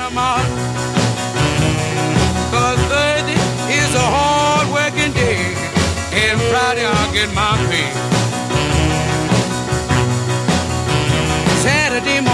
Panama. 'Cause Thursday is a hard working day, and Friday I'll get my pay. Saturday morning